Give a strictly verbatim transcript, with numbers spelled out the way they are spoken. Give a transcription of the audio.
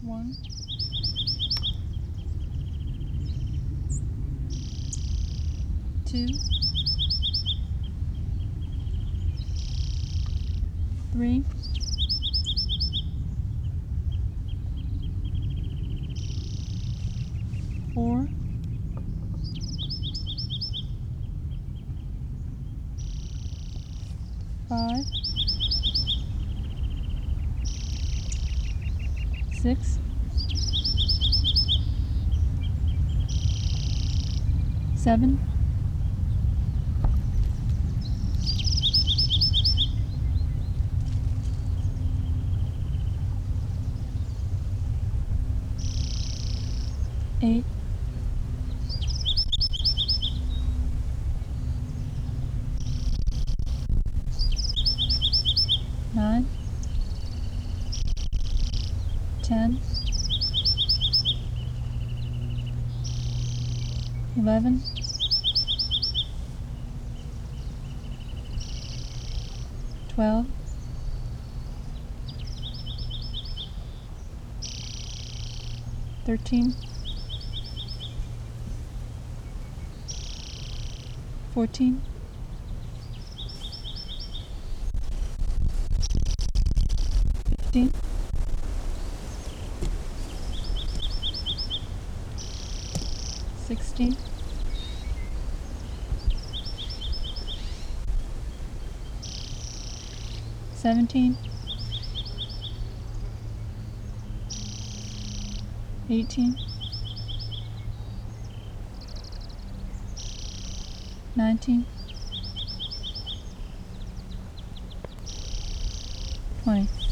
One, two, three, four, five, six, seven, eight, nine, ten, eleven, twelve, thirteen, fourteen, fifteen, sixteen, seventeen, eighteen, nineteen, twenty.